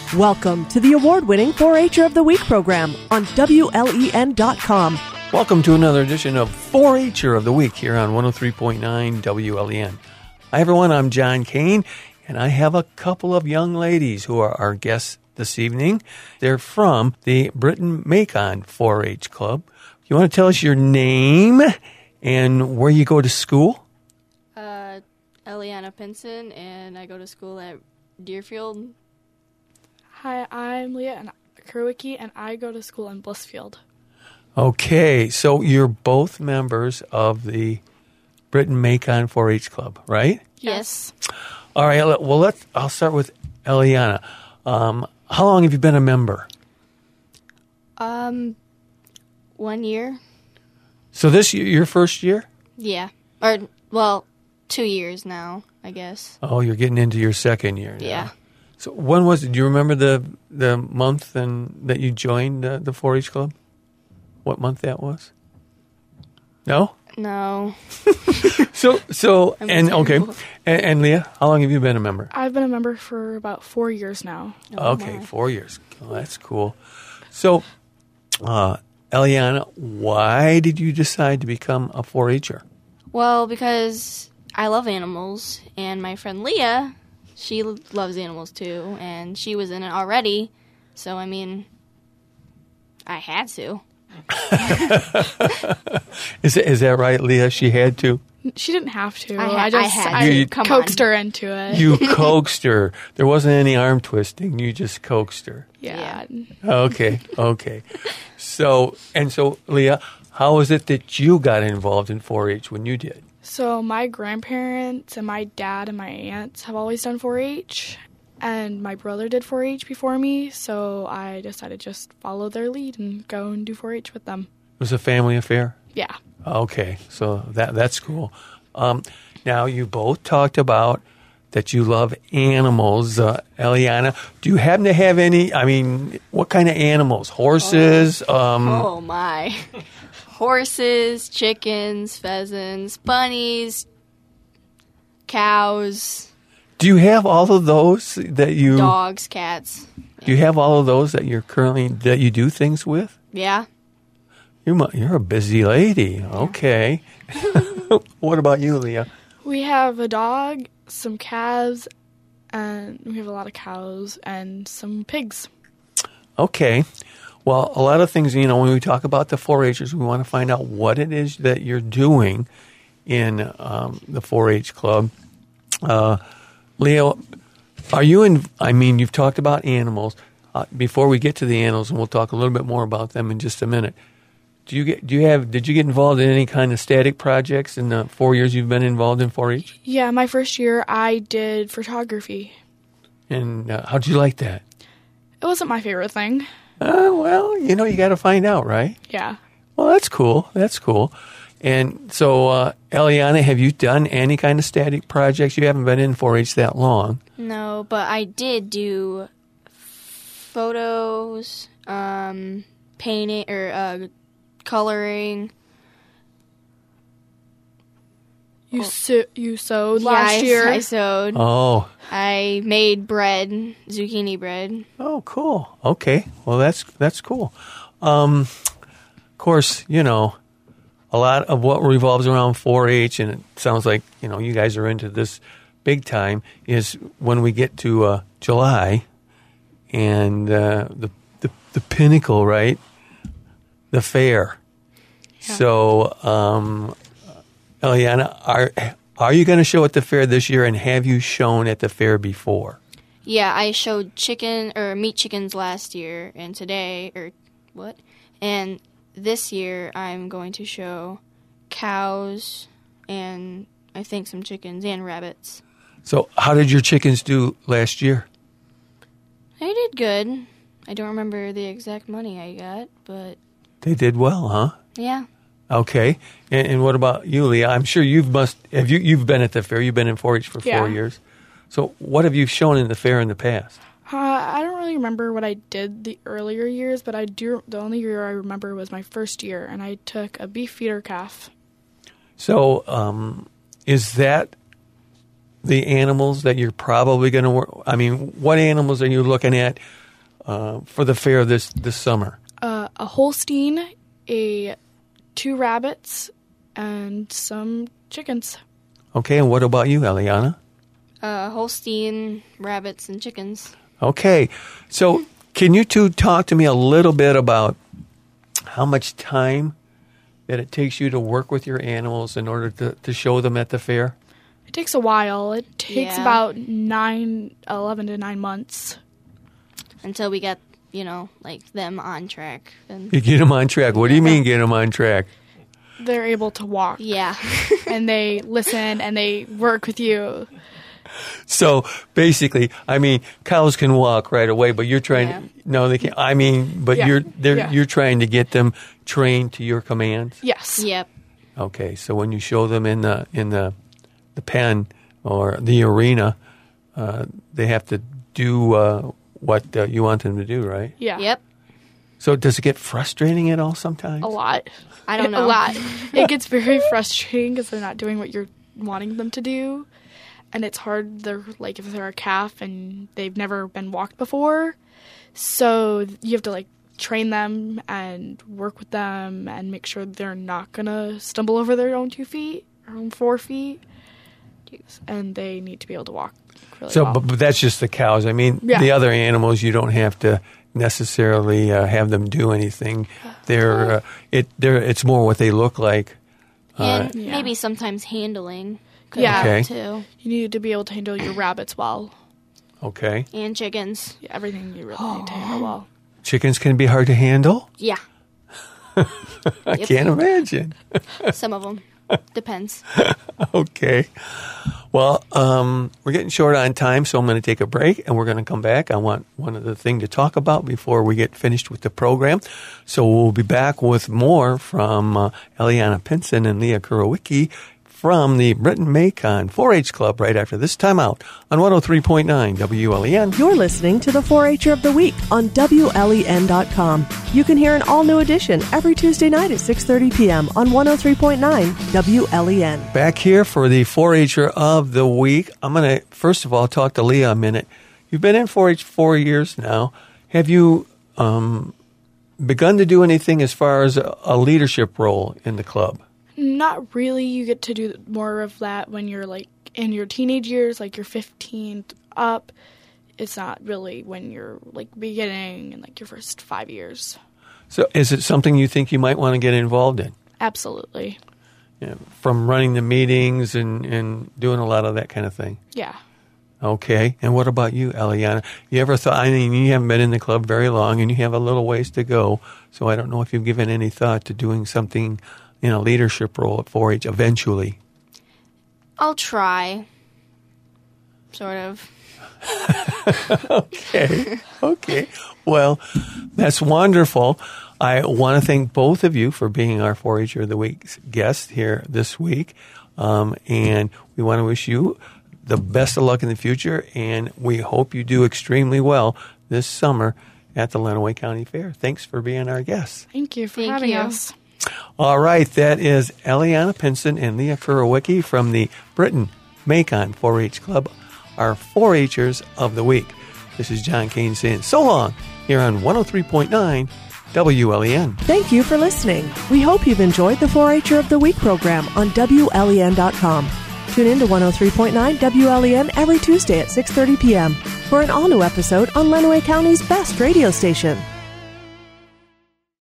Welcome to the award-winning 4-H'er of the Week program on WLEN.com. Welcome to another edition of 4-H'er of the Week here on 103.9 WLEN. Hi, everyone. I'm John Kane, and I have a couple of young ladies who are our guests this evening. They're from the Britain-Macon 4-H Club. You want to tell us your name and where you go to school? Eliana Pinson, and I go to school at Deerfield. Hi, I'm Leah Kerwicki, and I go to school in Blissfield. Okay, so you're both members of the Britain-Macon 4-H Club, right? Yes. All right, well, I'll start with Eliana. How long have you been a member? 1 year. So this year, your first year? Yeah. 2 years now, I guess. Oh, you're getting into your second year now. Yeah. So when was it? Do you remember the month that you joined the 4-H Club? What month that was? No? No. So and okay. And Leah, how long have you been a member? I've been a member for about 4 years now. Okay, 4 years. Oh, that's cool. So, Eliana, why did you decide to become a 4-H'er? Well, because I love animals, and my friend Leah, she loves animals too, and she was in it already, so, I mean, I had to. Is that right, Leah? She had to? She didn't have to. I had I to. Come coaxed on. her into it. You coaxed her. There wasn't any arm twisting. You just coaxed her. Yeah. Okay. So, Leah, how was it that you got involved in 4-H when you did? So my grandparents and my dad and my aunts have always done 4-H, and my brother did 4-H before me, so I decided to just follow their lead and go and do 4-H with them. It was a family affair? Yeah. Okay, so that's cool. Now, you both talked about that you love animals. Eliana, do you happen to have any, what kind of animals? Horses? Oh, my. Horses, chickens, pheasants, bunnies, cows. Do you have all of those that you... Dogs, cats. Do you have all of those that that you do things with? Yeah. You're a busy lady. Okay. What about you, Leah? We have a dog, some calves, and we have a lot of cows and some pigs. Okay. Well, a lot of things, when we talk about the 4-H'ers, we want to find out what it is that you're doing in the 4-H club. Leah, are you you've talked about animals. Before we get to the animals, and we'll talk a little bit more about them in just a minute, did you get involved in any kind of static projects in the 4 years you've been involved in 4-H? Yeah, my first year I did photography. And how'd you like that? It wasn't my favorite thing. Well, you got to find out, right? Yeah. Well, that's cool. And so, Eliana, have you done any kind of static projects? You haven't been in 4-H that long. No, but I did do photos, painting, or coloring. You sewed last year. I sewed. Oh. I made bread, zucchini bread. Oh, cool. Okay. Well, that's cool. Of course, a lot of what revolves around 4-H, and it sounds like, you guys are into this big time, is when we get to July and the pinnacle, right? The fair. Yeah. So, Eliana, are you going to show at the fair this year, and have you shown at the fair before? Yeah, I showed meat chickens last year, and and this year I'm going to show cows and I think some chickens and rabbits. So how did your chickens do last year? They did good. I don't remember the exact money I got, but... They did well, huh? Yeah. Okay. And what about you, Leah? I'm sure you've been at the fair. You've been in 4-H for 4 years. So what have you shown in the fair in the past? I don't really remember what I did the earlier years, but the only year I remember was my first year, and I took a beef feeder calf. So is that the animals that you're probably going to work? I mean, what animals are you looking at for the fair this summer? A Holstein, 2 rabbits, and some chickens. Okay, and what about you, Eliana? Holstein, rabbits, and chickens. Okay, so can you two talk to me a little bit about how much time that it takes you to work with your animals in order to show them at the fair? It takes a while. It takes Yeah. about 11 to 9 months. Until we get, like them on track. And You get them on track. What do you mean get them on track? They're able to walk. yeah. And they listen and they work with you. So basically, I mean, cows can walk right away, but you're trying Yeah. to, no, they can't. I mean, but Yeah. Yeah. you're trying to get them trained to your commands. Yes. Yep. Okay, so when you show them in the pen or the arena, they have to do what you want them to do, right? Yeah. Yep. So does it get frustrating at all sometimes? A lot. I don't know. A lot. It gets very frustrating because they're not doing what you're wanting them to do. And it's hard. They're like if they're a calf and they've never been walked before. So you have to like train them and work with them and make sure they're not going to stumble over their own 2 feet or own 4 feet. And they need to be able to walk really So, well. but that's just the cows. I mean, Yeah. the other animals, you don't have to necessarily have them do anything. It's more what they look like. And Yeah. maybe sometimes handling. could Yeah. help, Okay. Too. You need to be able to handle your rabbits well. Okay, And chickens. Yeah, everything you really need to handle well. chickens can be hard to handle. Yeah. I can't imagine. Some of them. Depends. Okay. Well, we're getting short on time, so I'm going to take a break, and we're going to come back. I want one other thing to talk about before we get finished with the program. So we'll be back with more from Eliana Pinson and Leah Kurowicki from the Britain Macon 4-H Club right after this timeout on 103.9 WLEN. You're listening to the 4-H'er of the Week on WLEN.com. You can hear an all-new edition every Tuesday night at 6:30 p.m. on 103.9 WLEN. Back here for the 4-H'er of the Week. I'm going to, first of all, talk to Leah a minute. You've been in 4-H 4 years now. Have you begun to do anything as far as a leadership role in the club? Not really. You get to do more of that when you're like in your teenage years, like you're 15 up. It's not really when you're like beginning in like your first 5 years. So is it something you think you might want to get involved in? Absolutely. You know, from running the meetings and doing a lot of that kind of thing? Yeah. Okay. And what about you, Eliana? You ever thought, I mean, you haven't been in the club very long and you have a little ways to go. So I don't know if you've given any thought to doing something in a leadership role at 4-H eventually. I'll try. Sort of. Okay. Well, that's wonderful. I want to thank both of you for being our 4-H'er of the Week's guest here this week. And we want to wish you the best of luck in the future. And we hope you do extremely well this summer at the Lenawee County Fair. Thanks for being our guest. Thank you for Thank having you. us. All right. That is Eliana Pinson and Leah Kurowicki from the Britain Macon 4-H Club, our 4-H'ers of the Week. This is John Kane saying so long here on 103.9 WLEN. Thank you for listening. We hope you've enjoyed the 4-H'er of the Week program on WLEN.com. Tune in to 103.9 WLEN every Tuesday at 6:30 p.m. for an all-new episode on Lenawee County's best radio station.